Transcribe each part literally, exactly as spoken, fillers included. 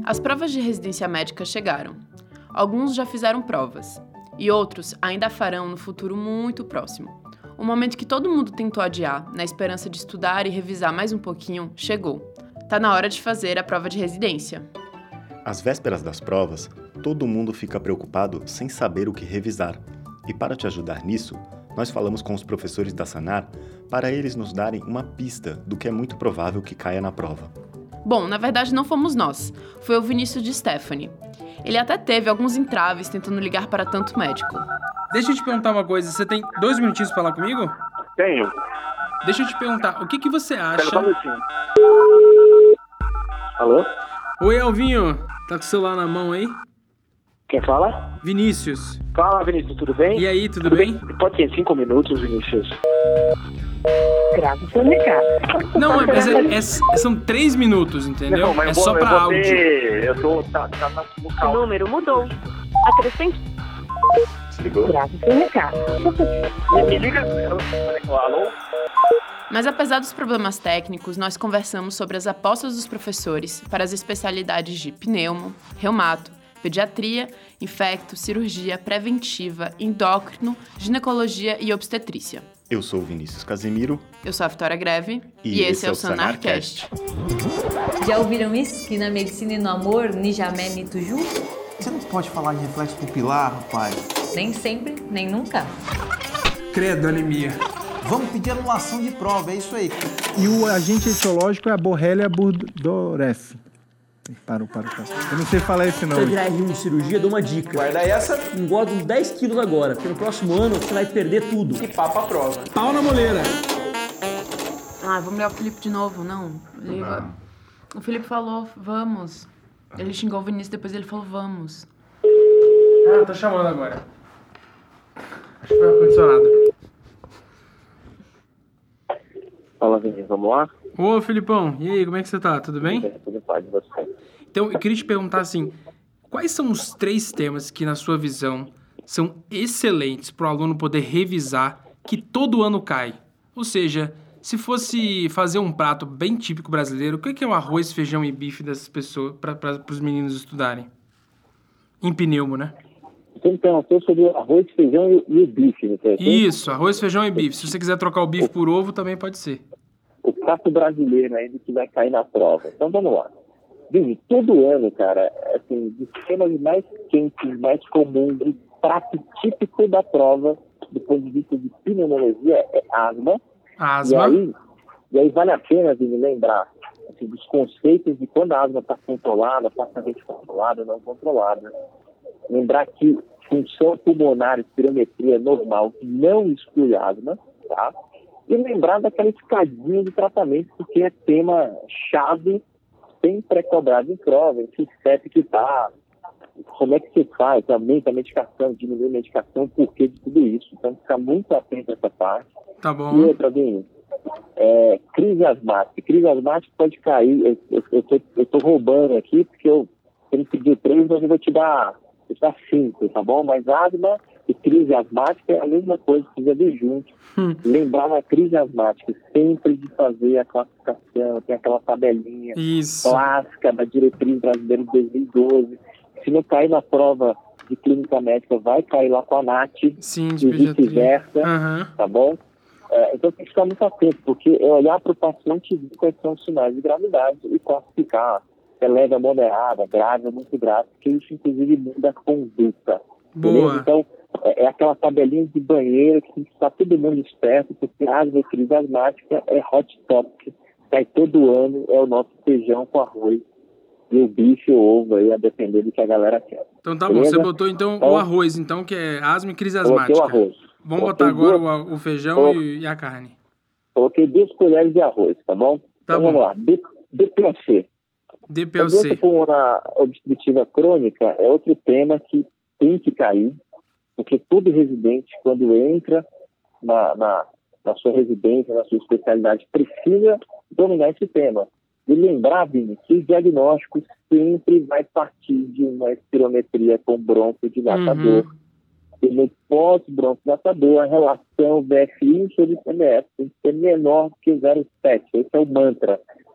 As provas de residência médica chegaram. Alguns já fizeram provas, e outros ainda farão no futuro muito próximo. O momento que todo mundo tentou adiar, na esperança de estudar e revisar mais um pouquinho, chegou. Tá na hora de fazer a prova de residência. Às vésperas das provas, todo mundo fica preocupado sem saber o que revisar. E para te ajudar nisso, nós falamos com os professores da Sanar para eles nos darem uma pista do que é muito provável que caia na prova. Bom, na verdade não fomos nós, foi o Vinícius de Stephanie. Ele até teve alguns entraves tentando ligar para tanto médico. Deixa eu te perguntar uma coisa, você tem dois minutinhos para falar comigo? Tenho. Deixa eu te perguntar, o que, que você acha... Pera só um minutinho. Alô? Oi, Alvinho, tá com o celular na mão aí? Quem fala? Vinícius. Fala, Vinícius, tudo bem? E aí, tudo, tudo bem? bem? Pode ser cinco minutos, Vinícius. Grave seu recado. Não, mas é, é, são três minutos, entendeu? Não, mas é vou, só pra eu áudio. Ter, eu tô... Tá, tá na, no o número mudou. Acrescente. Desligou? Grave seu recado. Me, me liga... Alô? Mas apesar dos problemas técnicos, nós conversamos sobre as apostas dos professores para as especialidades de pneumo, reumato, pediatria, infecto, cirurgia preventiva, endócrino, ginecologia e obstetrícia. Eu sou o Vinícius Casimiro. Eu sou a Vitória Greve. E, e esse, esse é o Sanarcast. Já ouviram isso? Que na medicina e no amor, ni jamais ni toujours? Você não pode falar de reflexo pupilar, rapaz. Nem sempre, nem nunca. Credo, anemia. Vamos pedir anulação de prova, é isso aí. E o agente etiológico é a Borrelia burgdorferi. Parou, parou, parou. Eu não sei falar esse não. Se você virar R um de cirurgia, dou uma dica. Guarda essa. Engorda uns dez quilos agora, porque no próximo ano você vai perder tudo. E pá pra prova. Pau na moleira. Ah, vamos ligar o Felipe de novo, não. Liga. O Felipe falou, vamos. Ele xingou o Vinícius, depois ele falou, vamos. Ah, tá chamando agora. Acho que foi o ar-condicionado. Fala, Vinícius, vamos lá? Ô, Felipão, e aí, como é que você tá? Tudo bem? Tudo pode, você. Então, eu queria te perguntar assim, quais são os três temas que, na sua visão, são excelentes para o aluno poder revisar, que todo ano cai? Ou seja, se fosse fazer um prato bem típico brasileiro, o que é o arroz, feijão e bife dessas pessoas, para os meninos estudarem? Em pneumo, né? Então, eu sobre o arroz, feijão e o bife, não sei. Isso, arroz, feijão e bife. Se você quiser trocar o bife por ovo, também pode ser. O prato brasileiro ainda que vai cair na prova. Então, vamos lá. Vivi, todo ano, cara, assim, dos temas mais quentes, mais comuns, de prato típico da prova, do ponto de vista de pneumologia, é asma. Asma. E aí, e aí vale a pena, Vivi, lembrar assim, dos conceitos de quando a asma está controlada, parcialmente controlada, não controlada. Lembrar que função pulmonar, espirometria normal não exclui asma, tá? E lembrar daquela escadinha de tratamento, porque é tema chave, sempre é cobrado em prova, em que step que tá, como é que você faz, aumenta a medicação, diminui a medicação, porquê de tudo isso. Então, ficar muito atento a essa parte. Tá bom. E outra, bem, é, crise asmática. Crise asmática pode cair, eu, eu, eu, tô, eu tô roubando aqui, porque eu tenho que pedir três, mas eu vou te dar, vou te dar cinco, tá bom? Mas asma e crise asmática é a mesma coisa, precisa ver junto. Hum. Lembrar na crise asmática sempre de fazer a classificação, tem aquela tabelinha Isso. clássica da diretriz brasileira de dois mil e doze. Se não cair na prova de clínica médica, vai cair lá com a NAT. Sim, e vice-versa, uhum. Tá bom? É, então tem que ficar muito atento, porque é olhar para o paciente e ver quais são os sinais de gravidade e classificar se é leve, moderada, grave ou muito grave, porque isso inclusive muda a conduta. Boa. Beleza? Então, é aquela tabelinha de banheiro que tem que estar todo mundo esperto, porque asma e crise asmática é hot topic, cai todo ano, é o nosso feijão com arroz, e o bife ou ovo aí, a depender do que a galera quer. Então tá Beleza? bom, você botou então, então o arroz, então, que é asma e crise asmática. Coloquei o arroz. Vamos Coloquei botar agora duas... o, o feijão Coloquei... e a carne. Coloquei duas colheres de arroz, tá bom? Tá então bom. vamos lá, D P O C. D P O A C. doença pulmonar obstrutiva crônica é outro tema que tem que cair, porque todo residente, quando entra na, na, na sua residência, na sua especialidade, precisa dominar esse tema. E lembrar, Vini, que o diagnóstico sempre vai partir de uma espirometria com broncodilatador. Uhum. E no pós-broncodilatador, a relação V F I sobre C M F tem que ser menor do que zero vírgula sete. Esse é o mantra.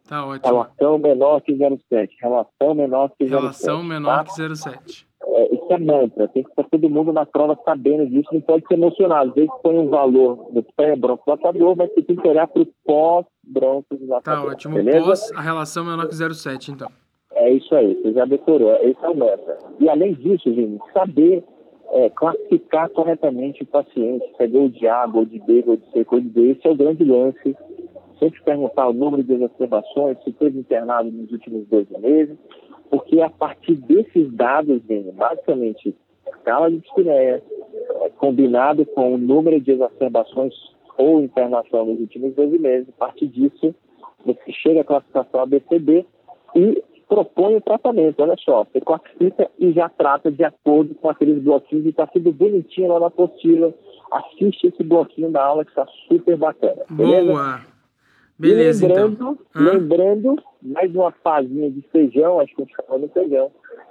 Tá ótimo. Relação menor que zero vírgula sete. Relação menor que zero vírgula sete. Relação menor tá? que zero vírgula sete. É, isso é mantra. Tem que estar todo mundo na prova sabendo disso. Não pode ser emocionado. Às vezes põe um valor no pré-broncodilatador, mas você tem que olhar para o pós-broncodilatador. Tá ótimo. Beleza? Pós a relação menor que zero vírgula sete, então. É isso aí. Você já decorou. Esse é o mantra. E além disso, gente, saber é, classificar corretamente o paciente. Se é gol de A, gol de B, gol de C, gol de D. Esse é o grande lance. Sempre perguntar o número de exacerbações, se teve internado nos últimos dois meses, porque a partir desses dados, gente, basicamente, escala de dispneia, é, combinado com o número de exacerbações ou internação nos últimos doze meses, a partir disso, você chega à classificação A B C D e propõe o tratamento. Olha só, você classifica e já trata de acordo com aqueles bloquinhos que está tudo bonitinho lá na apostila. Assiste esse bloquinho da aula que está super bacana. Beleza? Boa! Beleza, e lembrando, então. lembrando, mais uma fazinha de feijão, acho que a gente falou no feijão,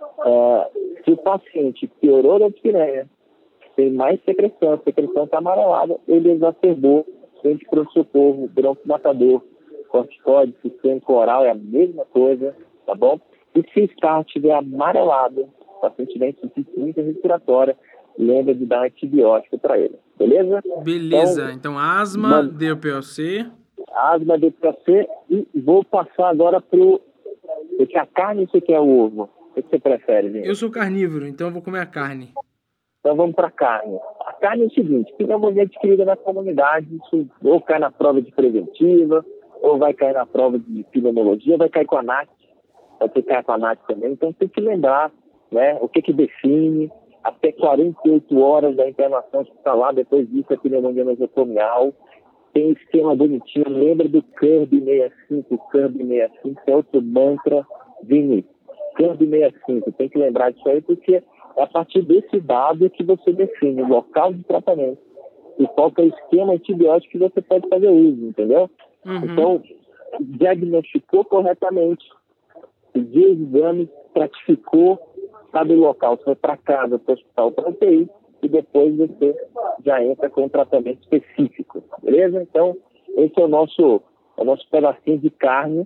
é, se o paciente piorou da dispneia, tem mais secreção, a secreção está amarelada, ele exacerbou, frente pronto-socorro, broncomatador, corticoide, sistêmico oral, é a mesma coisa, tá bom? E se o scar estiver amarelado, o paciente tiver insuficiência respiratória, lembra de dar antibiótico para ele, beleza? Beleza, então, então asma, man... D P O C... Asma, D P O C, e vou passar agora pro... Você quer a carne ou você quer o ovo? O que você prefere, gente? Eu sou carnívoro, então eu vou comer a carne. Então vamos para a carne. A carne é o seguinte, pneumonia adquirida na comunidade, isso ou cai na prova de preventiva, ou vai cair na prova de pneumologia, ou vai cair com a N A T, vai ter que cair com a N A T também, então tem que lembrar, né, o que que define, até quarenta e oito horas da internação hospitalar, depois disso é pneumonia nosocomial. Tem esquema bonitinho, lembra do C U R B sessenta e cinco, o C U R B sessenta e cinco é outro mantra, Vini, C U R B sessenta e cinco, tem que lembrar disso aí, porque é a partir desse dado que você define o local de tratamento e qual que é o esquema antibiótico que você pode fazer uso, entendeu? Uhum. Então, diagnosticou corretamente, pediu os exames, stratificou, sabe o local, você vai para casa, para o hospital, para a U T I, e depois você já entra com um tratamento específico, beleza? Então, esse é o nosso, é o nosso pedacinho de carne.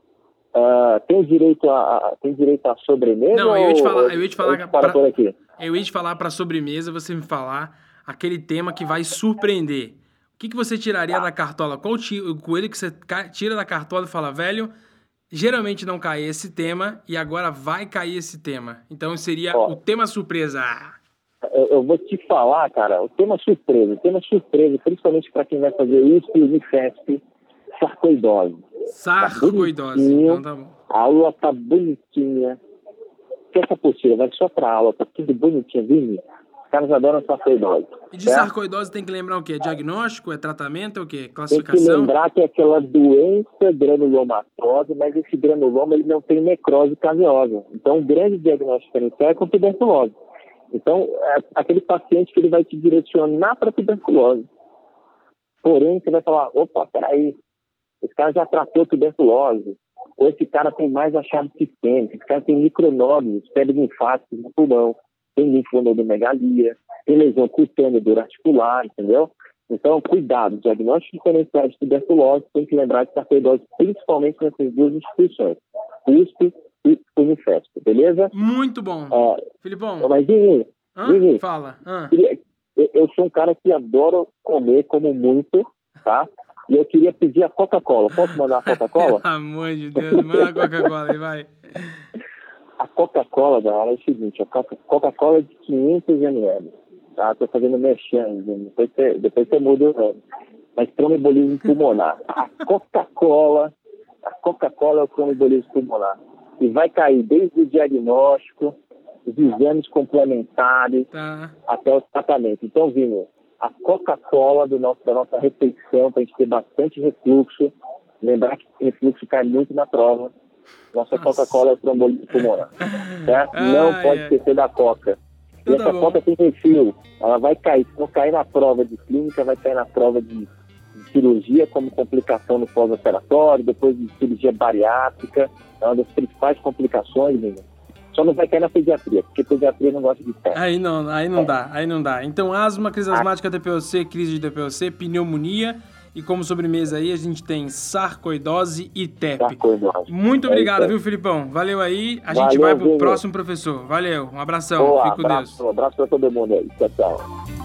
Uh, tem direito a, a tem direito a sobremesa? Não, eu ia te falar, ou, eu ia te falar para pra, por aqui. Eu ia te falar para sobremesa, você me falar aquele tema que vai surpreender. O que, que você tiraria ah. da cartola? Qual o coelho que você tira da cartola e fala, velho, geralmente não cai esse tema e agora vai cair esse tema. Então seria Ó. o tema surpresa. Eu, eu vou te falar, cara, o tema surpresa, o tema surpresa, principalmente para quem vai fazer U S P e Unifesp, sarcoidose. Sarcoidose, tá então tá bom. A aula tá bonitinha. Que essa postura vai só pra aula, tá tudo bonitinho, viu? Os caras adoram sarcoidose. E de certo? sarcoidose tem que lembrar o quê? Diagnóstico, é tratamento, é o quê? Classificação? Tem que lembrar que é aquela doença granulomatosa, mas esse granuloma ele não tem necrose caseosa. Então, o grande diagnóstico diferencial é com tuberculose. Então, é aquele paciente que ele vai te direcionar para tuberculose. Porém, você vai falar, opa, peraí, esse cara já tratou tuberculose, ou esse cara tem mais achado sistêmico, esse cara tem micronódulos, febre linfáticos no pulmão, tem linfonodomegalia, tem lesão cutânea articular, entendeu? Então, cuidado, diagnóstico diferencial de tuberculose, tem que lembrar de sarcoidose, principalmente nessas duas instituições, U S P e Unifesp, beleza? Muito bom. É, Filipão. Mas, Vini, Vini, fala. Hã? Eu sou um cara que adoro comer, como muito, tá? E eu queria pedir a Coca-Cola. Posso mandar a Coca-Cola? Pelo amor de Deus, manda a Coca-Cola aí, vai. A Coca-Cola, galera, é o seguinte, a Coca-Cola é de quinhentos mililitros, tá? Tô fazendo mexendo, depois você, depois você muda o nome. Mas tromboembolismo pulmonar. A Coca-Cola, a Coca-Cola é o tromboembolismo pulmonar. E vai cair desde o diagnóstico, os exames complementares, tá, até o tratamento. Então, Vini, a Coca-Cola do nosso, da nossa refeição, para a gente ter bastante refluxo, lembrar que refluxo cai muito na prova. Nossa, Nossa. Coca-Cola é o trombolismo pulmonar, certo? Ah, não pode é. esquecer da Coca. E então, essa tá Coca tem perfil, ela vai cair, se não cair na prova de clínica, vai cair na prova de, de cirurgia, como complicação no pós-operatório, depois de cirurgia bariátrica, é uma das principais complicações, menino. Só não vai cair na pediatria, porque pediatria não gosta de teste. Aí não, aí não é. dá, aí não dá. Então, asma, crise asmática, D P O C, crise de D P O C, pneumonia E como sobremesa aí, a gente tem sarcoidose e T E P. Sarcoidose. Muito É obrigado, isso aí. viu, Filipão? Valeu aí. A Valeu, gente vai pro Vini. próximo professor. Valeu, um abração. Boa, Fique com abraço, Deus. abraço pra todo mundo aí. Tchau, tchau.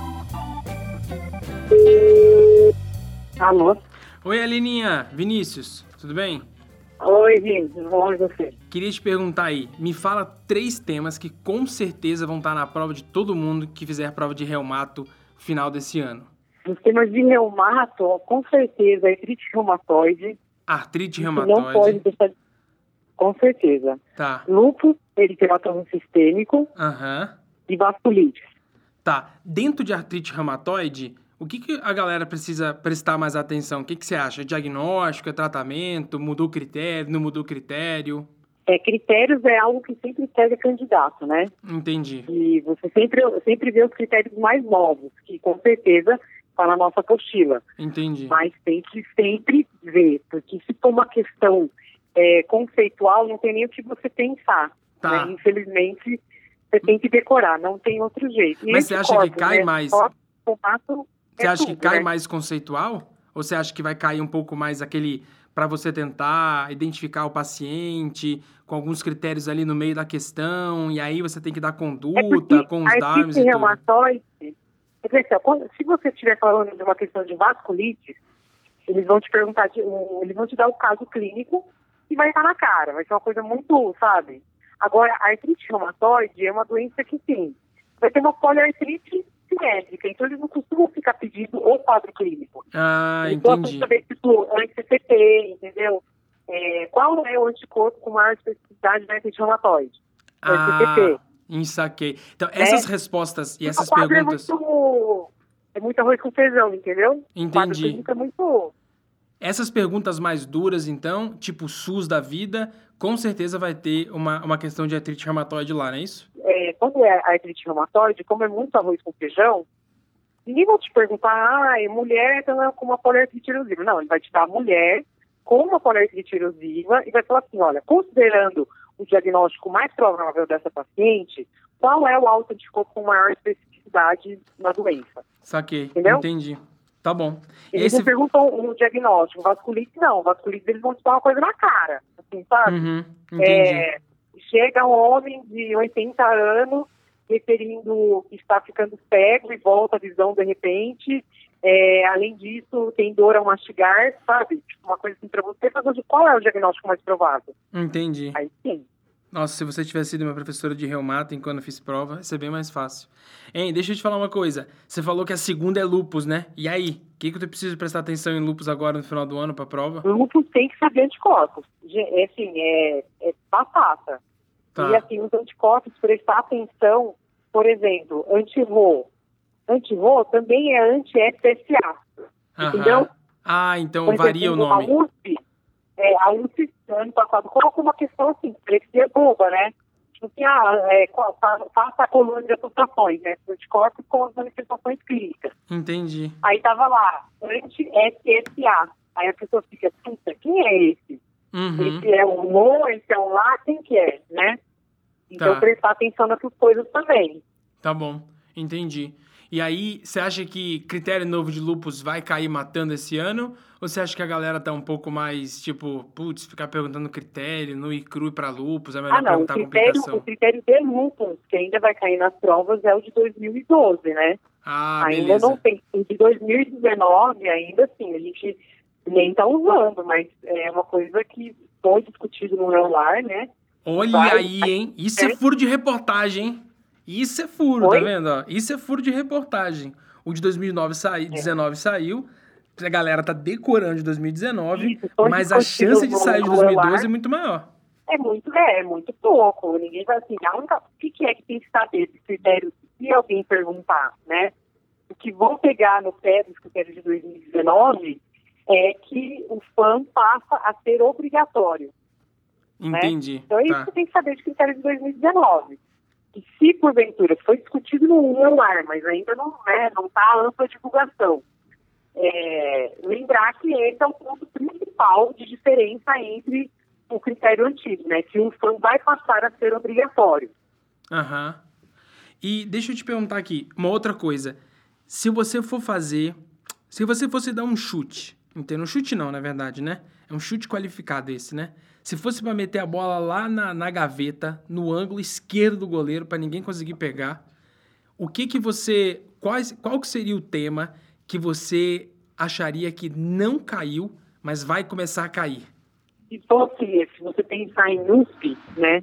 Alô? Oi, Alininha. Vinícius, tudo bem? Oi, gente, tudo bom e você? Queria te perguntar aí, me fala três temas que com certeza vão estar na prova de todo mundo que fizer prova de reumato no final desse ano. Os temas de reumato, com certeza, artrite reumatoide. Artrite Isso reumatoide. não pode deixar... Com certeza. Tá. Lúpus, eritematoso sistêmico Aham. e vasculite. Tá. Dentro de artrite reumatoide, o que, que a galera precisa prestar mais atenção? O que, que você acha? Diagnóstico, é tratamento? Mudou o critério? Não mudou o critério? É, critérios é algo que sempre pega candidato, né? Entendi. E você sempre, sempre vê os critérios mais novos, que com certeza está na nossa apostila. Entendi. Mas tem que sempre ver, porque se for uma questão é, conceitual, não tem nem o que você pensar. Tá. Né? Infelizmente, você tem que decorar, não tem outro jeito. E Mas você acha que anticorpos, cai né? mais... Só formato Você é acha que tudo, cai né? mais conceitual? Ou você acha que vai cair um pouco mais aquele para você tentar identificar o paciente com alguns critérios ali no meio da questão e aí você tem que dar É conduta porque com os a dados artrite e tudo? reumatoide, quer dizer, assim, quando- se você estiver falando de uma questão de vasculite, eles vão te perguntar, de- um, eles vão te dar o caso clínico e vai estar na cara, vai ser uma coisa muito, sabe? Agora, a artrite reumatoide é uma doença que, sim, vai ter uma poliartrite simétrica, então eles não costumam ficar pedindo o quadro clínico. Ah, Eles gostam de entendi. saber, tipo, anti-C C P, entendeu? É, qual é o anticorpo com maior especificidade da artrite reumatoide? O anti-C C P. Ah, ensaquei. Então, essas É. respostas e O essas quadro perguntas... É muito, é muito arroz com feijão, entendeu? O quadro Entendi. clínico é muito... Essas perguntas mais duras, então, tipo SUS da vida, com certeza vai ter uma, uma questão de artrite reumatoide lá, não é isso? É, quando é a artrite reumatoide, como é muito arroz com feijão, ninguém vai te perguntar, ah, é mulher então, com uma poliartrite erosiva. Não, ele vai te dar a mulher com uma poliartrite erosiva e vai falar assim, olha, considerando o diagnóstico mais provável dessa paciente, qual é o autoanticorpo com maior especificidade na doença? Saquei. Entendeu? Entendi. Tá bom. Eles Esse... não perguntam o diagnóstico, vasculite não, vasculite eles vão te dar uma coisa na cara, assim, sabe? Uhum, entendi. É, chega um homem de oitenta anos referindo que está ficando cego e volta a visão de repente. É, além disso, tem dor ao mastigar, sabe? Tipo, uma coisa assim pra você, mas hoje, qual é o diagnóstico mais provável? Entendi. Aí sim. Nossa, se você tivesse sido minha professora de reumato enquanto eu fiz prova, ia ser bem mais fácil. Hein, deixa eu te falar uma coisa. Você falou que a segunda é lúpus, né? E aí? O que, que eu preciso prestar atenção em lúpus agora no final do ano pra prova? O lúpus tem que saber anticorpos. Ge- É assim, é, é batata. Tá. E assim, os anticorpos, prestar atenção, por exemplo, anti-R O. Anti-R O também é anti-F S A. Aham. Entendeu? Ah, então Por varia exemplo, o nome. A U S P, é, a U S P, ano passado, colocou uma questão assim, parecia boba, né? Tipo assim, ah, é, qual- fa- faça a coluna de associações, né? Anticorpos com as manifestações clínicas. Entendi. Aí tava lá, anti-F S A. Aí a pessoa fica, puta, quem é esse? Uhum. Esse é um no, esse é um lá, quem que é, né? Então Tá. prestar atenção nessas coisas também. Tá bom, entendi. E aí, você acha que critério novo de lúpus vai cair matando esse ano? Ou você acha que a galera tá um pouco mais, tipo, putz, ficar perguntando critério, no ir cru pra lúpus, é melhor Ah, não, o perguntar critério, complicação? o critério de lúpus, que ainda vai cair nas provas, é o de dois mil e doze, né? Ah, ainda beleza. não tem. O de dois mil e dezenove, ainda assim, a gente nem tá usando, mas é uma coisa que foi discutido no Eular, né? Olha Vai- aí, hein? Isso é furo de reportagem, hein? Isso é furo, Oi? tá vendo? Ó? Isso é furo de reportagem. O de dois mil e nove sai, dezenove saiu, a galera tá decorando de dois mil e dezenove, Isso, foi mas a discutido chance de no- sair de no dois mil e doze Eular. é muito maior. É muito, é, é muito pouco. Ninguém vai assim, a única, o que, que é que tem que saber desse critério, se alguém perguntar, né? O que vão pegar no pé dos critérios de dois mil e dezenove é que o F A M passa a ser obrigatório. né? Entendi. Então é isso Tá. que você tem que saber de critérios de dois mil e dezenove. E se porventura foi discutido no Eular, mas ainda não é, não está ampla divulgação. É, lembrar que esse é o ponto principal de diferença entre o critério antigo, né? Que o F A M vai passar a ser obrigatório. Aham. E deixa eu te perguntar aqui, uma outra coisa. Se você for fazer... Se você fosse dar um chute, Entendo. Um chute não, na verdade, né? É um chute qualificado esse, né? Se fosse pra meter a bola lá na, na gaveta, no ângulo esquerdo do goleiro, pra ninguém conseguir pegar, o que que você... Quais, qual que seria o tema que você acharia que não caiu, mas vai começar a cair? Se fosse, se você pensar em U S P, né?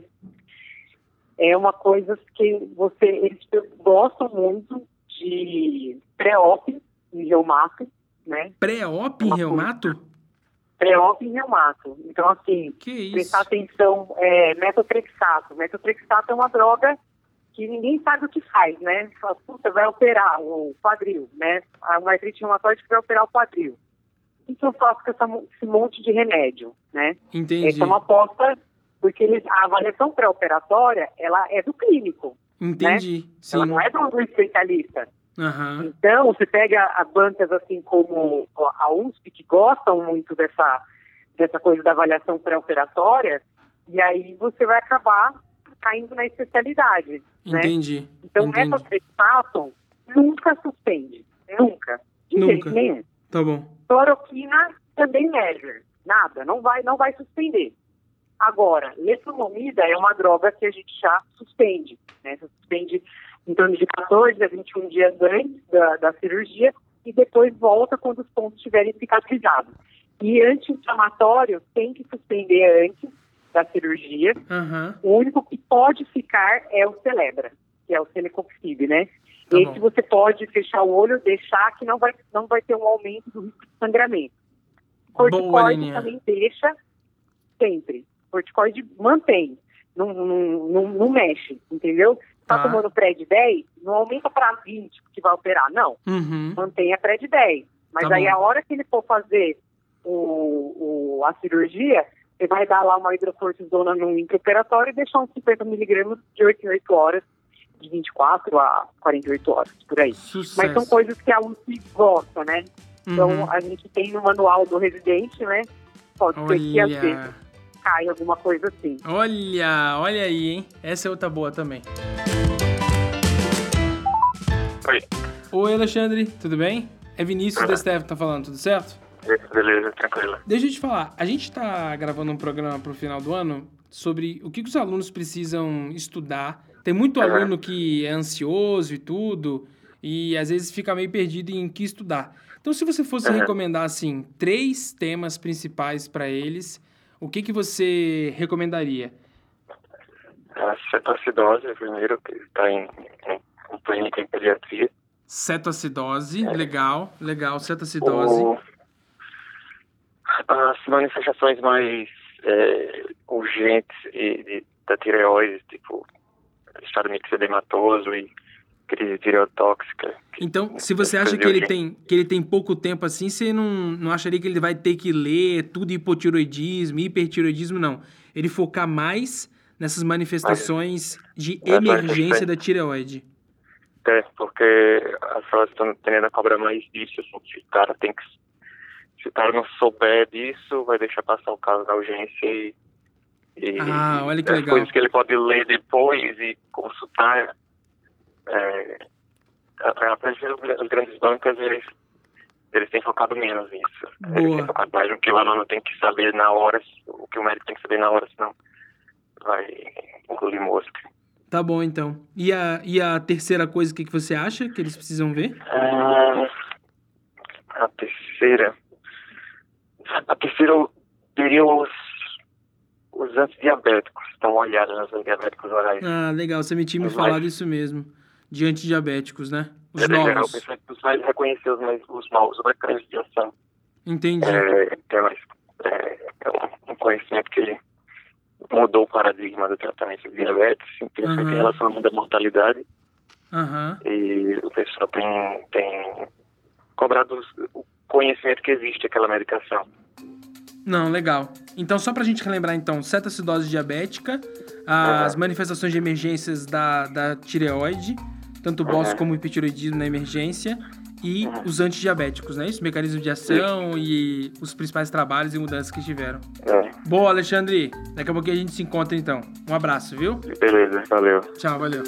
É uma coisa que você, eles gostam muito de pré-op em reumato, né? Pré-op em reumato? Pré-op em reumato. Então, assim, que prestar atenção, é, metotrexato. Metotrexato é uma droga que ninguém sabe o que faz, né? Fala, puta, vai operar o quadril, né? A artrite reumatoide vai operar o quadril. O que eu faço com essa, esse monte de remédio, né? Entendi. Essa é uma aposta, porque eles, a avaliação pré-operatória, ela é do clínico. Entendi, né? sim. Ela não é do, do especialista. Uhum. Então, você pega as bancas assim como a U S P, que gostam muito dessa, dessa coisa da avaliação pré-operatória, e aí você vai acabar caindo na especialidade. Entendi. Né? Então, metotrexato nunca suspende. Nunca. De Nunca. jeito nenhum. Tá bom. Cloroquina também measure. Nada. Não vai, não vai suspender. Agora, letrozomida é uma droga que a gente já suspende. Né? Você suspende em torno de quatorze a vinte e um dias antes da, da cirurgia e depois volta quando os pontos estiverem cicatrizados. E anti-inflamatório tem que suspender antes da cirurgia. Uhum. O único que pode ficar é o Celebra, que é o Celecoxib, né? Tá Esse bom. você pode fechar o olho, deixar que não vai, não vai ter um aumento do risco de sangramento. Corticoide Boa, também deixa sempre. Corticoide mantém, não, não, não, não mexe, entendeu? Tá, Tá. tomando pré de dez, não aumenta para vinte que vai operar, não. Uhum. Mantém a pré de dez. Mas Tá aí bom. a hora que ele for fazer o, o, a cirurgia, você vai dar lá uma hidrocortisona no intraoperatório e deixar uns cinquenta miligramas de oito em oito horas, de vinte e quatro a quarenta e oito horas, por aí. Sucesso. Mas são coisas que a U S P gosta, né? Então, Uhum. a gente tem no manual do residente, né? Pode ser que às Olha. vezes caia alguma coisa assim. Olha, olha aí, hein? Essa é outra boa também. Oi. Oi, Alexandre, tudo bem? É Vinícius da Steph que tá falando, tudo certo? Beleza, tranquilo. Deixa eu te falar, a gente tá gravando um programa pro final do ano sobre o que, que os alunos precisam estudar. Tem muito Uhum. aluno que é ansioso e tudo, e às vezes fica meio perdido em que estudar. Então, se você fosse Uhum. recomendar, assim, três temas principais para eles, o que, que você recomendaria? A cetoacidose, primeiro, que está em, em, em clínica em pediatria. Cetoacidose, É. legal, legal, cetoacidose. O, as manifestações mais é, urgentes e, de, da tireoide, tipo estado mixedematoso e crise tireotóxica. Então, se você acha que ele tem, que ele tem pouco tempo assim, você não, não acharia que ele vai ter que ler tudo hipotiroidismo, hipertiroidismo, não. Ele focar mais nessas manifestações de Mas- emergência da tireoide. É, porque as pessoas estão tendendo a cobrar mais disso, assim, se o cara tem que... Se o cara não souber disso, vai deixar passar o caso na urgência e... e Ah, olha que as legal. coisas que ele pode ler depois e consultar... É, a, a, a, as grandes bancas, eles, eles têm focado menos nisso. Eles Boa. têm focado mais no que o aluno tem que saber na hora, o que o médico tem que saber na hora, senão vai engolir mosca. Tá bom, então. E a, e a terceira coisa, o que, que você acha que eles precisam ver? Ah, a terceira... A terceira eu teria os, os antidiabéticos. Dá uma olhada nos antidiabéticos orais. Ah, legal, você me tinha me Os falado mais- isso mesmo. De antidiabéticos, né? Os É geral, novos. penso que os mais reconhecer os, mais, os novos, os mecanismos de ação. Entendi. É, é, mais, é, é um, um conhecimento que mudou o paradigma do tratamento de diabetes, principalmente Uhum. em relação à mortalidade. Aham. E o pessoal tem, tem cobrado os- o conhecimento que existe aquela medicação. Não, legal. Então, só pra gente relembrar, então, cetoacidose diabética, as Uhum. manifestações de emergências da, da tireoide, tanto o bócio Uhum. como o hipotireoidismo na emergência, e Uhum. os antidiabéticos, né? Isso, mecanismo de ação e os principais trabalhos e mudanças que tiveram. É, Boa, Alexandre. Daqui a pouquinho a gente se encontra, então. Um abraço, viu? beleza, valeu. Tchau, valeu.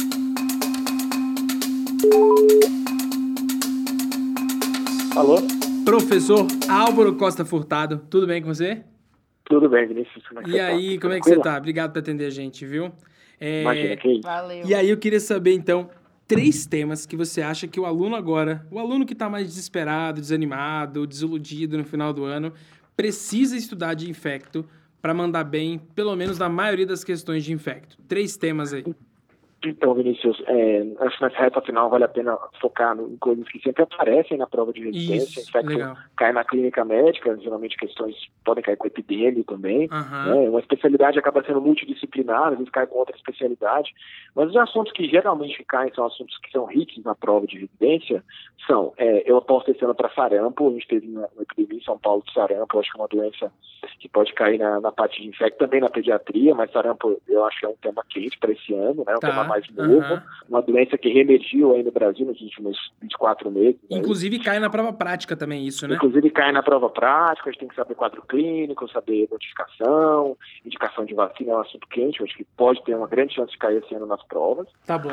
Alô? Professor Álvaro Costa Furtado, tudo bem com você? Tudo bem, Vinícius. Como é que E você aí, tá? como é que você tá? Obrigado por atender a gente, viu? É... Imagina, que isso. Valeu. E aí eu queria saber, então, três temas que você acha que o aluno agora, o aluno que está mais desesperado, desanimado, desiludido no final do ano, precisa estudar de infecto para mandar bem, pelo menos na maioria das questões de infecto. Três temas aí. Então, Vinícius, é, acho que nessa reta final vale a pena focar em coisas que sempre aparecem na prova de residência. Isso, Infecto legal. cai na clínica médica, geralmente questões podem cair com epidemia também. Aham. Né? Uma especialidade acaba sendo multidisciplinar, às vezes cai com outra especialidade. Mas os assuntos que geralmente caem são assuntos que são ricos na prova de residência. São, é, eu aposto esse ano para sarampo, a gente teve uma, uma epidemia em São Paulo de sarampo, eu acho que é uma doença que pode cair na, na parte de infecto, também na pediatria, mas sarampo eu acho que é um tema quente para esse ano, né? Um Tá. tema mais novo, Uhum. uma doença que reemergiu aí no Brasil nos últimos vinte e quatro meses. Né? Inclusive cai na prova prática também isso, né? Inclusive cai na prova prática, a gente tem que saber quadro clínico, saber notificação, indicação de vacina é um assunto quente, eu acho que pode ter uma grande chance de cair esse ano nas provas. Tá bom.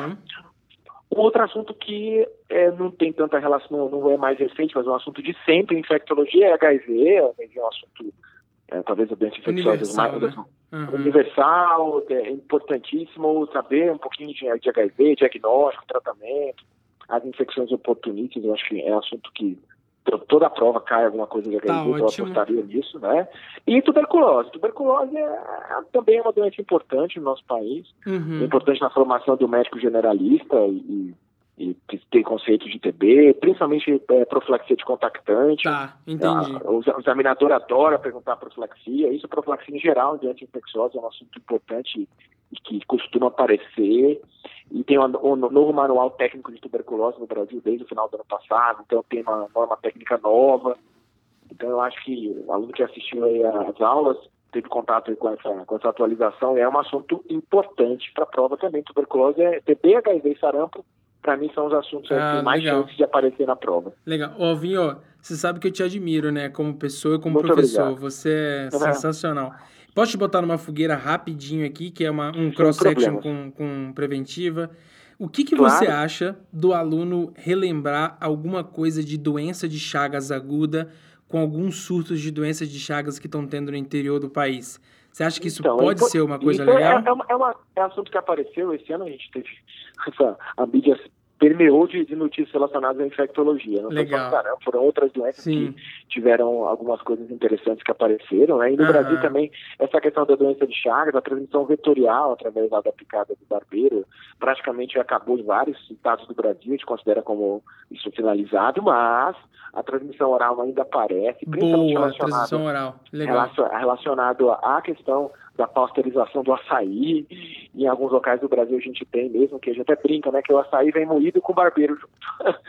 Um outro assunto que é, não tem tanta relação, não é mais recente, mas é um assunto de sempre, infectologia é H I V, é um assunto, é, talvez a doença infecciosa mais Universal, né? Uhum. universal, é importantíssimo saber um pouquinho de, de H I V, diagnóstico, tratamento, as infecções oportunistas, eu acho que é um assunto que toda a prova cai alguma coisa de H I V, Tá então eu ótimo. apostaria nisso, né? E tuberculose. Tuberculose é, é, também é uma doença importante no nosso país, Uhum. é importante na formação do médico generalista e, e, e tem conceito de T B, principalmente é, profilaxia de contactante. Tá, entendi. A, o, o examinador adora perguntar profilaxia, isso profilaxia em geral, em doença infecciosa, é um assunto importante e que costuma aparecer. E tem um, um novo manual técnico de tuberculose no Brasil desde o final do ano passado, então tem uma norma técnica nova. Então eu acho que o aluno que assistiu aí às aulas teve contato aí com, essa, com essa atualização, é um assunto importante para a prova também. Tuberculose, é, T B, H I V e sarampo, para mim são os assuntos aí que Ah, têm mais legal. chance de aparecer na prova. Legal. Ó, Vinho, você sabe que eu te admiro, né? Como pessoa e como Muito professor. obrigado. Você é Uhum. sensacional. Posso te botar numa fogueira rapidinho aqui, que é uma, um cross-section com, com preventiva. O que, que Claro. você acha do aluno relembrar alguma coisa de doença de Chagas aguda com alguns surtos de doenças de Chagas que estão tendo no interior do país? Você acha que isso Então, pode é, ser uma coisa isso é- legal? É, uma, é, uma, é um assunto que apareceu esse ano, a gente teve essa, a mídia permeou de, de notícias relacionadas à infectologia. Não Legal. foi só sarampo, foram outras doenças Sim. que tiveram algumas coisas interessantes que apareceram. Né? E no Aham. Brasil também, essa questão da doença de Chagas, a transmissão vetorial através da picada do barbeiro, praticamente acabou em vários estados do Brasil, a gente considera como isso finalizado, mas a transmissão oral ainda aparece, principalmente Boa, relacionado transmissão oral. Legal. relacion- relacionado à questão da pasteurização do açaí. Em alguns locais do Brasil a gente tem mesmo, que a gente até brinca, né, que o açaí vem moído com barbeiro junto.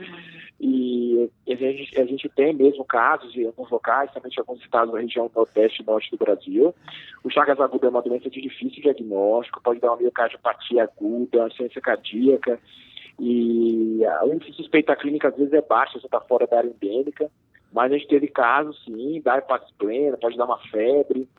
E a gente, a gente tem mesmo casos em alguns locais, também em alguns estados da região nordeste e norte do Brasil. O Chagas agudo é uma doença de difícil diagnóstico, pode dar uma miocardiopatia aguda, uma insuficiência cardíaca, e a índice de suspeita clínica às vezes é baixa, você está fora da área endêmica, mas a gente teve casos, sim, da hepatite plena, pode dar uma febre,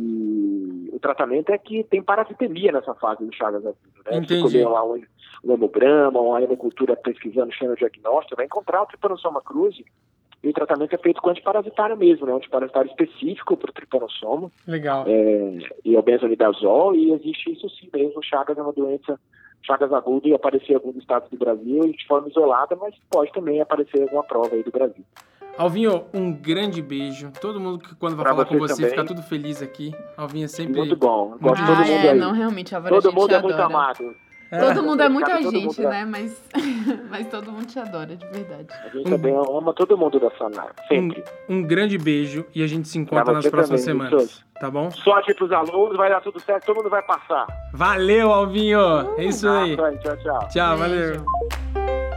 e o tratamento é que tem parasitemia nessa fase do Chagas agudo, né? Entendi. Você colher lá um, um hemograma, uma hemocultura pesquisando xenodiagnóstico, vai encontrar o Trypanosoma cruzi, e o tratamento é feito com antiparasitário mesmo, né? Um antiparasitário específico para o Trypanosoma, Legal. é, e o benzonidazol, e existe isso sim mesmo. Chagas é uma doença, Chagas agudo, e aparecer em alguns estados do Brasil e de forma isolada, mas pode também aparecer em alguma prova aí do Brasil. Alvinho, um grande beijo. Todo mundo que quando vai Pra falar com você você também. fica tudo feliz aqui. Alvinho é sempre... Muito bom, gosto de Ah, todo mundo é, aí. não, realmente, Álvaro, a Todo gente mundo te é muito adora. amado. Todo mundo é muita Cara, todo gente, mundo é- né? Mas, mas todo mundo te adora, de verdade. A gente também ama todo mundo da Sanar, sempre. Um, um grande beijo e a gente se encontra Pra nas você próximas também, semanas. Vitor. Tá bom? Sorte pros alunos, vai dar tudo certo, todo mundo vai passar. Valeu, Alvinho! É isso aí. Abraço, tchau, tchau. Tchau, Beijo. valeu.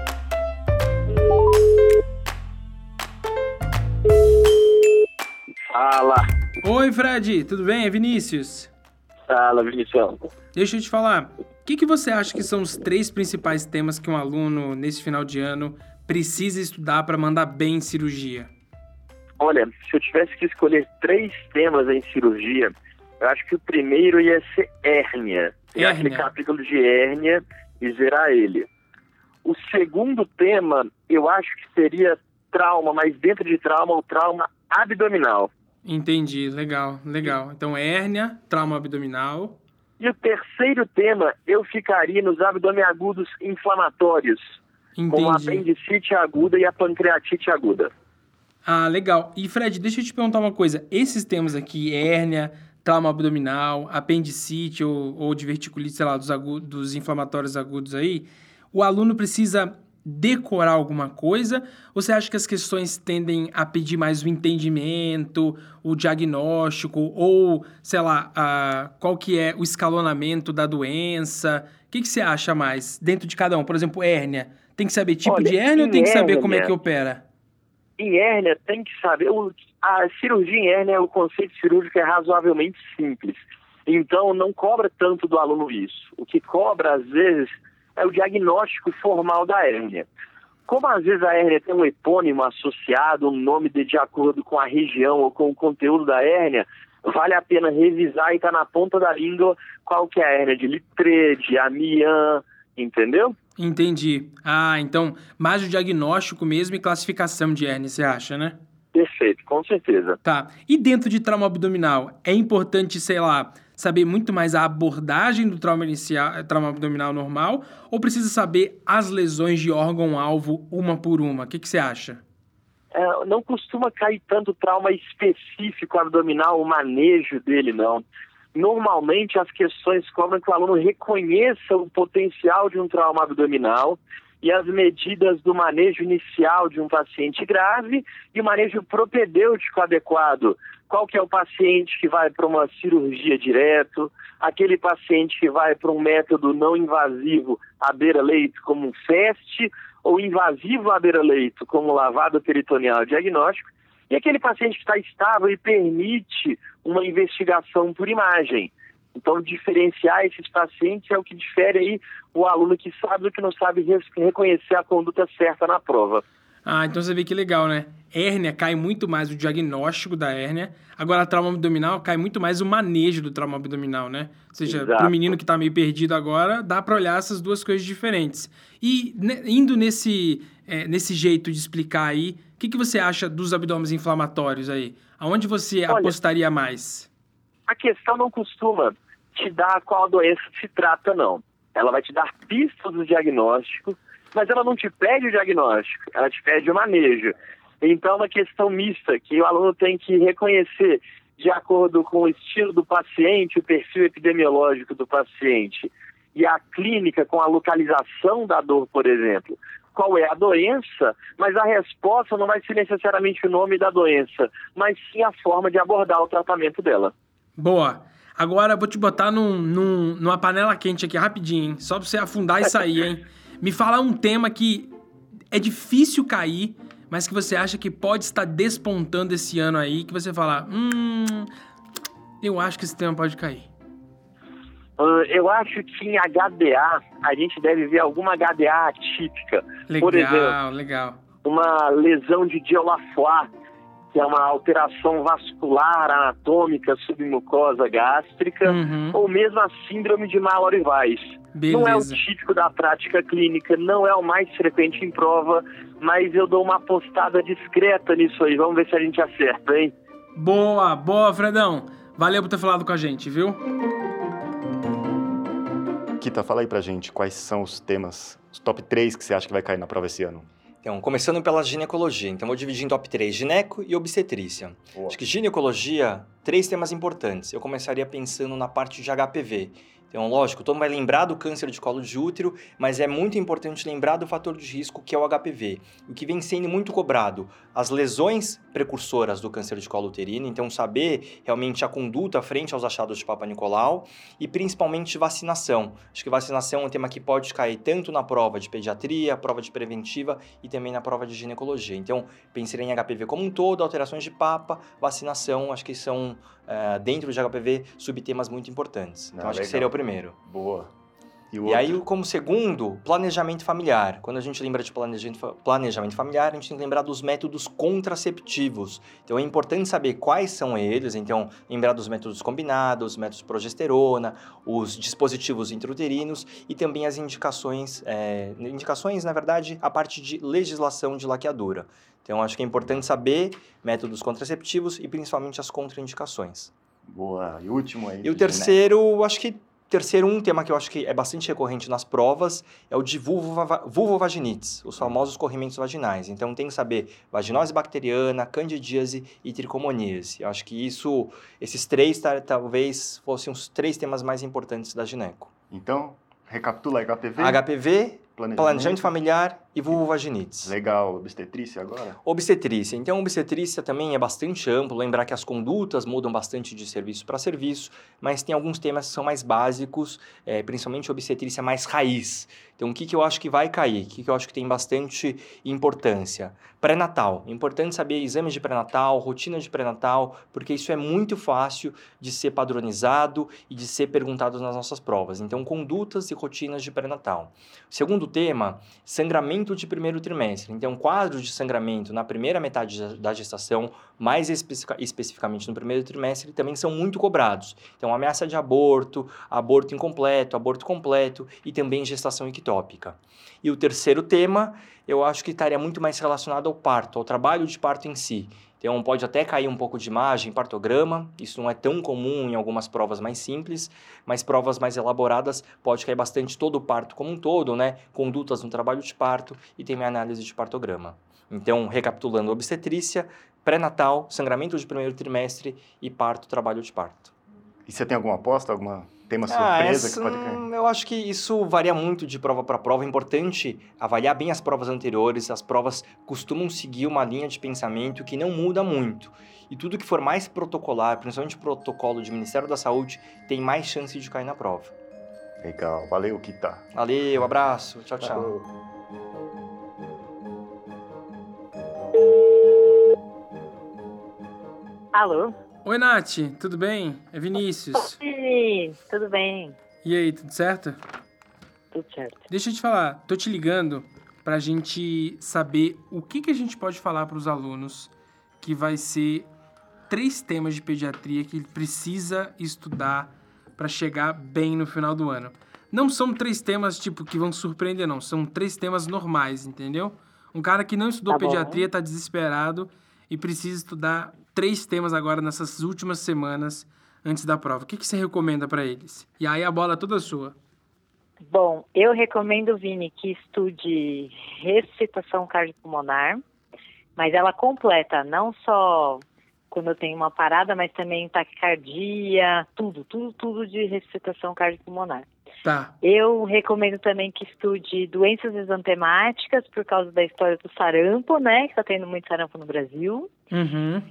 Fala, Oi, Fred, tudo bem? É Vinícius. fala, Vinicius. Deixa eu te falar, o que, que você acha que são os três principais temas que um aluno, nesse final de ano, precisa estudar para mandar bem em cirurgia? Olha, se eu tivesse que escolher três temas em cirurgia, eu acho que o primeiro ia ser hérnia. Ia Hérnia. aplicar a pílula de hérnia e zerar ele. O segundo tema, eu acho que seria trauma, mas dentro de trauma, o trauma abdominal. Entendi, legal, legal. Então, hérnia, trauma abdominal. E o terceiro tema, eu ficaria nos abdômen agudos inflamatórios, Entendi. como a apendicite aguda e a pancreatite aguda. Ah, legal. E, Fred, deixa eu te perguntar uma coisa. Esses temas aqui, hérnia, trauma abdominal, apendicite ou, ou diverticulite, sei lá, dos, agudos, dos inflamatórios agudos aí, o aluno precisa decorar alguma coisa? Ou você acha que as questões tendem a pedir mais o entendimento, o diagnóstico, ou, sei lá, a, qual que é o escalonamento da doença? O que, que você acha mais dentro de cada um? Por exemplo, hérnia. Tem que saber tipo Olha, de hérnia ou tem que saber hérnia, como é que opera? Em hérnia, tem que saber... O, a cirurgia em hérnia, o conceito cirúrgico é razoavelmente simples. Então, não cobra tanto do aluno isso. O que cobra, às vezes, é o diagnóstico formal da hérnia. Como às vezes a hérnia tem um epônimo associado, um nome de, de acordo com a região ou com o conteúdo da hérnia, vale a pena revisar e estar tá na ponta da língua qual que é a hérnia de Littré, de Amiens, entendeu? Entendi. Ah, então, mais o diagnóstico mesmo e classificação de hérnia, você acha, né? Perfeito, com certeza. Tá. E dentro de trauma abdominal, é importante, sei lá, saber muito mais a abordagem do trauma inicial, trauma abdominal normal, ou precisa saber as lesões de órgão-alvo uma por uma? O que, que você acha? É, não costuma cair tanto trauma específico abdominal, o manejo dele, não. Normalmente, as questões cobram que o aluno reconheça o potencial de um trauma abdominal e as medidas do manejo inicial de um paciente grave e o manejo propedêutico adequado. Qual que é o paciente que vai para uma cirurgia direto, aquele paciente que vai para um método não invasivo à beira-leito, como um F E S T, ou invasivo à beira-leito, como lavado peritoneal diagnóstico, e aquele paciente que está estável e permite uma investigação por imagem. Então, diferenciar esses pacientes é o que difere aí o aluno que sabe do que não sabe reconhecer a conduta certa na prova. Ah, então você vê que legal, né? Hérnia cai muito mais o diagnóstico da hérnia, agora trauma abdominal cai muito mais o manejo do trauma abdominal, né? Ou seja, para o menino que está meio perdido agora, dá para olhar essas duas coisas diferentes. E né, indo nesse, é, nesse jeito de explicar aí, o que, que você acha dos abdômenes inflamatórios aí? Aonde você Olha, apostaria mais? A questão não costuma te dar qual doença se trata, não. Ela vai te dar pistas do diagnóstico, mas ela não te pede o diagnóstico, ela te pede o manejo. Então, é uma questão mista, que o aluno tem que reconhecer, de acordo com o estilo do paciente, o perfil epidemiológico do paciente, e a clínica com a localização da dor, por exemplo. Qual é a doença, mas a resposta não vai ser necessariamente o nome da doença, mas sim a forma de abordar o tratamento dela. Boa. Agora, eu vou te botar num, num, numa panela quente aqui, rapidinho, hein? Só pra você afundar e sair, hein? Me fala um tema que é difícil cair, mas que você acha que pode estar despontando esse ano aí, que você fala, hum, eu acho que esse tema pode cair. Uh, eu acho que em H D A, a gente deve ver alguma H D A atípica. Legal, Por exemplo, legal. uma lesão de Dieu-Laffoy, que é uma alteração vascular anatômica submucosa gástrica, uhum. ou mesmo a síndrome de Mallory-Weiss. Não é o típico da prática clínica, não é o mais frequente em prova, mas eu dou uma apostada discreta nisso aí. Vamos ver se a gente acerta, hein? Boa, boa, Fredão. Valeu por ter falado com a gente, viu? Kita, fala aí pra gente quais são os temas, os top três que você acha que vai cair na prova esse ano. Então, começando pela ginecologia. Então, vou dividir em top três, gineco e obstetrícia. Boa. Acho que ginecologia, três temas importantes. Eu começaria pensando na parte de H P V. Então, lógico, todo mundo vai lembrar do câncer de colo de útero, mas é muito importante lembrar do fator de risco que é o H P V. O que vem sendo muito cobrado, as lesões precursoras do câncer de colo uterino, então saber realmente a conduta frente aos achados de Papa Nicolau e principalmente vacinação. Acho que vacinação é um tema que pode cair tanto na prova de pediatria, prova de preventiva e também na prova de ginecologia. Então, pensei em H P V como um todo, alterações de Papa, vacinação, acho que são, uh, dentro de H P V, subtemas muito importantes. Então, ah, acho legal. que seria o primeiro. Boa. E, e aí, como segundo, planejamento familiar. Quando a gente lembra de planejamento, planejamento familiar, a gente tem que lembrar dos métodos contraceptivos. Então, é importante saber quais são eles. Então, lembrar dos métodos combinados, métodos de progesterona, os dispositivos intrauterinos e também as indicações, é, indicações, na verdade, a parte de legislação de laqueadura. Então, acho que é importante saber métodos contraceptivos e principalmente as contraindicações. Boa. E o último aí? E o terceiro, acho que Terceiro, um tema que eu acho que é bastante recorrente nas provas é o de vulvova, vulvovaginites, os famosos corrimentos vaginais. Então, tem que saber vaginose bacteriana, candidíase e tricomoníase. Eu acho que isso, esses três tá, talvez fossem os três temas mais importantes da gineco. Então, recapitula H P V. H P V, planejamento, planejamento familiar e vulvovaginites. Legal. Obstetrícia agora? Obstetrícia. Então, obstetrícia também é bastante amplo. Lembrar que as condutas mudam bastante de serviço para serviço, mas tem alguns temas que são mais básicos, é, principalmente obstetrícia mais raiz. Então, o que, que eu acho que vai cair? O que, que eu acho que tem bastante importância? Pré-natal. Importante saber exames de pré-natal, rotina de pré-natal, porque isso é muito fácil de ser padronizado e de ser perguntado nas nossas provas. Então, condutas e rotinas de pré-natal. Segundo tema, sangramento de primeiro trimestre. Então, quadros de sangramento na primeira metade da gestação, mais especific- especificamente no primeiro trimestre, também são muito cobrados. Então, ameaça de aborto, aborto incompleto, aborto completo e também gestação ectópica. E o terceiro tema, eu acho que estaria muito mais relacionado ao parto, ao trabalho de parto em si. Então, pode até cair um pouco de imagem, partograma, isso não é tão comum em algumas provas mais simples, mas provas mais elaboradas pode cair bastante todo o parto como um todo, né? Condutas no trabalho de parto e também análise de partograma. Então, recapitulando, obstetrícia, pré-natal, sangramento de primeiro trimestre e parto, trabalho de parto. E você tem alguma aposta, alguma tema Ah, surpresa essa, que pode cair? Eu acho que isso varia muito de prova para prova. É importante avaliar bem as provas anteriores. As provas costumam seguir uma linha de pensamento que não muda muito. E tudo que for mais protocolar, principalmente protocolo de Ministério da Saúde, tem mais chance de cair na prova. Legal. Valeu, Kita. Valeu, abraço. Tchau, tchau. Valeu. Alô? Oi, Nath, tudo bem? É Vinícius. Oi, tudo bem? E aí, tudo certo? Tudo certo. Deixa eu te falar, tô te ligando pra gente saber o que, que a gente pode falar pros alunos que vai ser três temas de pediatria que ele precisa estudar pra chegar bem no final do ano. Não são três temas, tipo, que vão surpreender, não. São três temas normais, entendeu? Um cara que não estudou Tá bom. pediatria tá desesperado e precisa estudar três temas agora nessas últimas semanas antes da prova. O que, que você recomenda para eles? E aí a bola é toda sua. Bom, eu recomendo, Vini, que estude ressuscitação cardiopulmonar, mas ela completa, não só quando eu tenho uma parada, mas também taquicardia, tudo, tudo, tudo de ressuscitação cardiopulmonar. Tá. Eu recomendo também que estude doenças exantemáticas por causa da história do sarampo, né? Que tá tendo muito sarampo no Brasil. Uhum.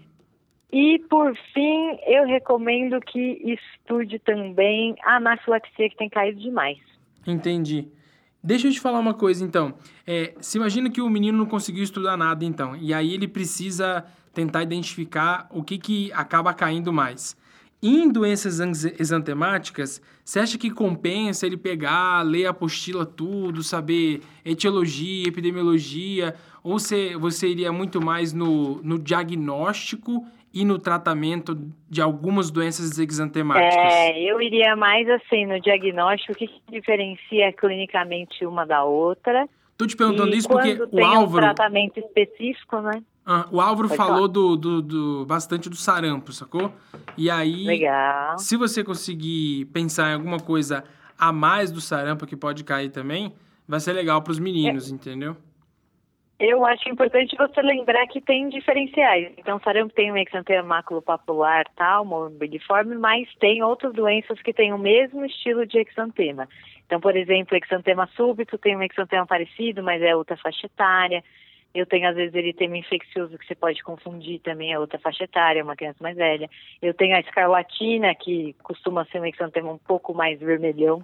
E, por fim, eu recomendo que estude também a anafilaxia, que tem caído demais. Entendi. Deixa eu te falar uma coisa, então. É, se imagina que o menino não conseguiu estudar nada, então. E aí ele precisa tentar identificar o que, que acaba caindo mais. Em doenças exantemáticas, você acha que compensa ele pegar, ler a apostila tudo, saber etiologia, epidemiologia, ou você, você iria muito mais no, no diagnóstico e no tratamento de algumas doenças exantemáticas? É, eu iria mais assim no diagnóstico, o que, que diferencia clinicamente uma da outra. Tô te perguntando e isso porque quando o tem Álvaro... um tratamento específico, né? Ah, o Álvaro Pode falou falar. do, do, do, bastante do sarampo, sacou? E aí, Legal. se você conseguir pensar em alguma coisa a mais do sarampo que pode cair também, vai ser legal pros meninos, É. entendeu? Eu acho importante você lembrar que tem diferenciais. Então, sarampo tem um exantema maculopapular, tal, morbidiforme, mas tem outras doenças que têm o mesmo estilo de exantema. Então, por exemplo, o exantema súbito tem um exantema parecido, mas é outra faixa etária. Eu tenho, às vezes, eritema infeccioso, que você pode confundir também, é outra faixa etária, uma criança mais velha. Eu tenho a escarlatina, que costuma ser um exantema um pouco mais vermelhão,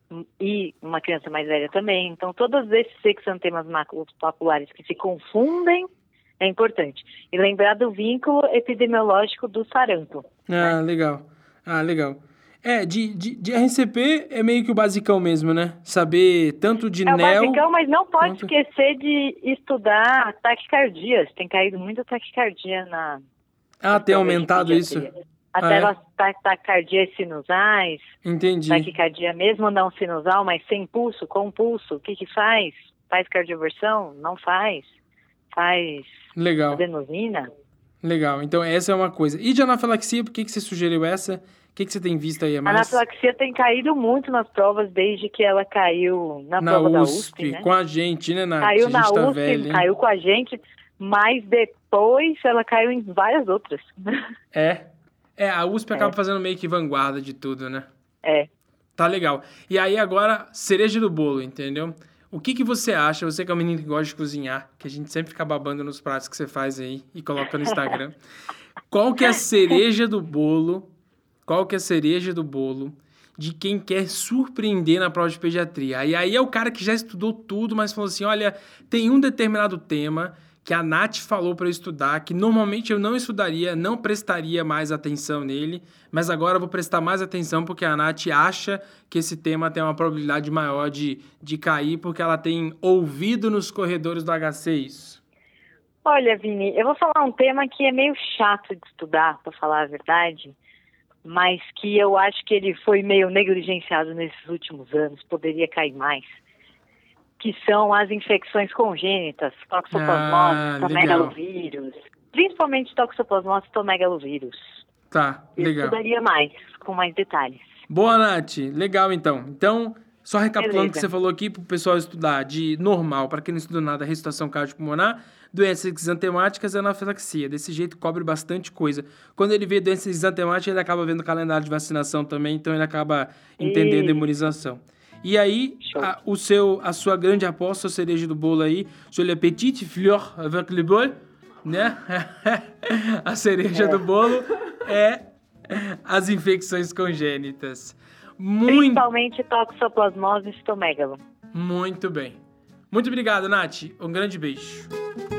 e uma criança mais velha também. Então, todos esses exantemas maculopapulares que se confundem é importante. E lembrar do vínculo epidemiológico do sarampo. Ah, legal. Ah, legal. É, de, de, de R C P é meio que o basicão mesmo, né? Saber tanto de É o neo... basicão, mas não pode quanto... esquecer de estudar taquicardias. Tem caído muita taquicardia na... Ah, tem aumentado isso? Até ah, é? taquicardias sinusais. Entendi. Taquicardia mesmo não sinusal, mas sem pulso, com pulso. O que que faz? Faz cardioversão? Não faz. Faz Legal. adenosina. Legal. Então essa é uma coisa. E de anafilaxia, por que que você sugeriu essa? O que que você tem visto aí a mais? A anafilaxia tem caído muito nas provas desde que ela caiu na, na prova U S P, da U S P, né? Com a gente, né, Nath? Caiu a na gente tá U S P, velho, hein? caiu com a gente, mas depois ela caiu em várias outras. É. É, a U S P É. acaba fazendo meio que vanguarda de tudo, né? É. Tá legal. E aí agora, cereja do bolo, entendeu? O que que você acha, você que é um menino que gosta de cozinhar, que a gente sempre fica babando nos pratos que você faz aí e coloca no Instagram. Qual que é a cereja do bolo? Qual que é a cereja do bolo de quem quer surpreender na prova de pediatria? E aí é o cara que já estudou tudo, mas falou assim, olha, tem um determinado tema que a Nath falou para eu estudar, que normalmente eu não estudaria, não prestaria mais atenção nele, mas agora eu vou prestar mais atenção porque a Nath acha que esse tema tem uma probabilidade maior de, de cair, porque ela tem ouvido nos corredores do H C isso. Olha, Vini, eu vou falar um tema que é meio chato de estudar, para falar a verdade, mas que eu acho que ele foi meio negligenciado nesses últimos anos, poderia cair mais, que são as infecções congênitas, toxoplasmose, Ah, tomegalovírus, principalmente toxoplasmose e tomegalovírus. Tá, Eu legal. estudaria mais, com mais detalhes. Boa, Nath. Legal, então. Então, só recapitulando o que Beleza. você falou aqui para o pessoal estudar de normal, para quem não estudou nada, ressuscitação cardiopulmonar, doenças exantemáticas e anafilaxia. Desse jeito, cobre bastante coisa. Quando ele vê doenças exantemáticas, ele acaba vendo o calendário de vacinação também, então ele acaba entendendo a Isso. imunização. E aí, a, o seu, a sua grande aposta, a cereja do bolo aí, sur le petite fleur avec le bol, né? A cereja É. do bolo é as infecções congênitas. Muito, Principalmente toxoplasmose e tomegalo. muito bem. Muito obrigado, Nath. Um grande beijo.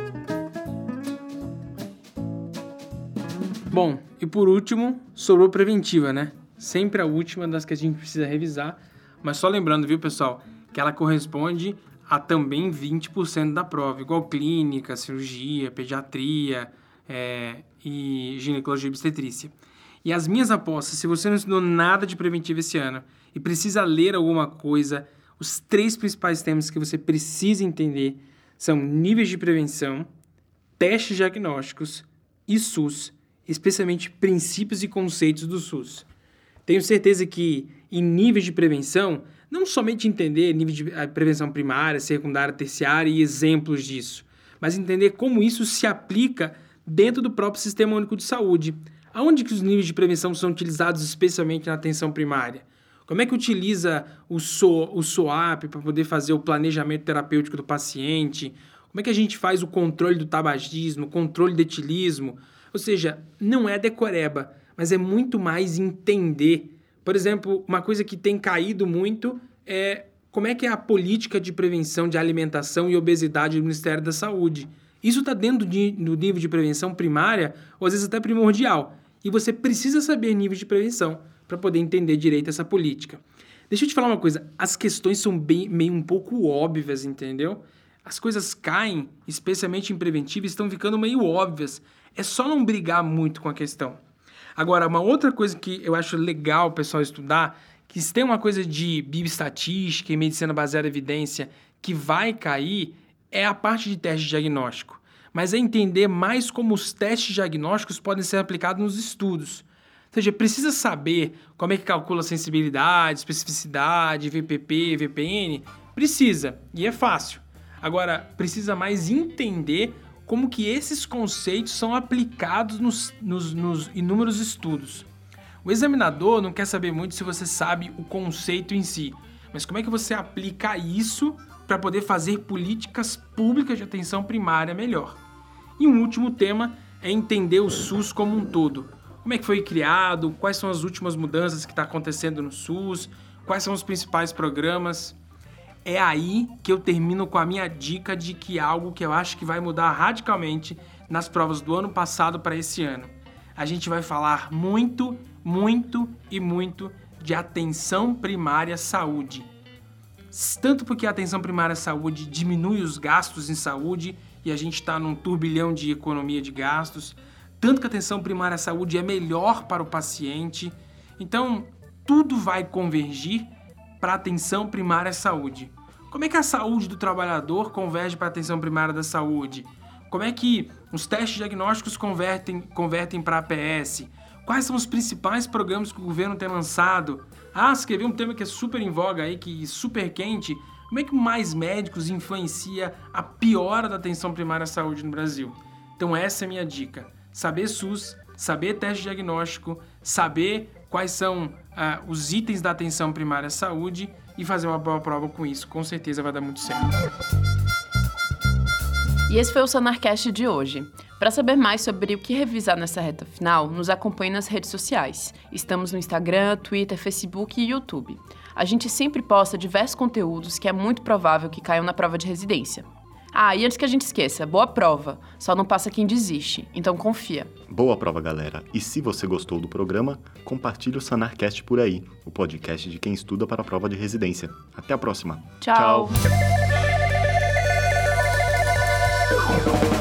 Bom, e por último, sobrou preventiva, né? Sempre a última das que a gente precisa revisar. Mas só lembrando, viu, pessoal, que ela corresponde a também vinte por cento da prova, igual clínica, cirurgia, pediatria é, e ginecologia e obstetrícia. E as minhas apostas, se você não estudou nada de preventiva esse ano e precisa ler alguma coisa, os três principais temas que você precisa entender são níveis de prevenção, testes diagnósticos e SUS, especialmente princípios e conceitos do SUS. Tenho certeza que em níveis de prevenção, não somente entender nível de prevenção primária, secundária, terciária e exemplos disso, mas entender como isso se aplica dentro do próprio Sistema Único de Saúde. Aonde que os níveis de prevenção são utilizados especialmente na atenção primária? Como é que utiliza o, so, o SOAP para poder fazer o planejamento terapêutico do paciente? Como é que a gente faz o controle do tabagismo, o controle do etilismo? Ou seja, não é decoreba, mas é muito mais entender. Por exemplo, uma coisa que tem caído muito é como é que é a política de prevenção de alimentação e obesidade do Ministério da Saúde. Isso está dentro de, do nível de prevenção primária, ou às vezes até primordial. E você precisa saber níveis de prevenção para poder entender direito essa política. Deixa eu te falar uma coisa, as questões são bem, meio um pouco óbvias, entendeu? As coisas caem, especialmente em preventivo, e estão ficando meio óbvias. É só não brigar muito com a questão. Agora, uma outra coisa que eu acho legal o pessoal estudar, que se tem uma coisa de bioestatística e medicina baseada em evidência que vai cair, é a parte de teste diagnóstico. Mas é entender mais como os testes diagnósticos podem ser aplicados nos estudos. Ou seja, precisa saber como é que calcula a sensibilidade, especificidade, V P P, V P N? Precisa, e é fácil. Agora, precisa mais entender como que esses conceitos são aplicados nos, nos, nos inúmeros estudos. O examinador não quer saber muito se você sabe o conceito em si, mas como é que você aplica isso para poder fazer políticas públicas de atenção primária melhor. E um último tema é entender o SUS como um todo. Como é que foi criado, quais são as últimas mudanças que estão acontecendo no SUS, quais são os principais programas. É aí que eu termino com a minha dica de que algo que eu acho que vai mudar radicalmente nas provas do ano passado para esse ano. A gente vai falar muito, muito e muito de atenção primária à saúde. Tanto porque a atenção primária à saúde diminui os gastos em saúde e a gente está num turbilhão de economia de gastos, tanto que a atenção primária à saúde é melhor para o paciente. Então, tudo vai convergir para a atenção primária à saúde. Como é que a saúde do trabalhador converge para a atenção primária da saúde? Como é que os testes diagnósticos convertem, convertem para a A P S? Quais são os principais programas que o governo tem lançado? Ah, você quer ver um tema que é super em voga aí, que é super quente? Como é que mais médicos influencia a piora da atenção primária à saúde no Brasil? Então essa é a minha dica. Saber SUS, saber teste diagnóstico, saber quais são ah, os itens da atenção primária à saúde e fazer uma boa prova com isso. Com certeza vai dar muito certo. E esse foi o SanarCast de hoje. Para saber mais sobre o que revisar nessa reta final, nos acompanhe nas redes sociais. Estamos no Instagram, Twitter, Facebook e YouTube. A gente sempre posta diversos conteúdos que é muito provável que caiam na prova de residência. Ah, e antes que a gente esqueça, boa prova. Só não passa quem desiste, então confia. Boa prova, galera. E se você gostou do programa, compartilhe o SanarCast por aí, o podcast de quem estuda para a prova de residência. Até a próxima. Tchau. Tchau.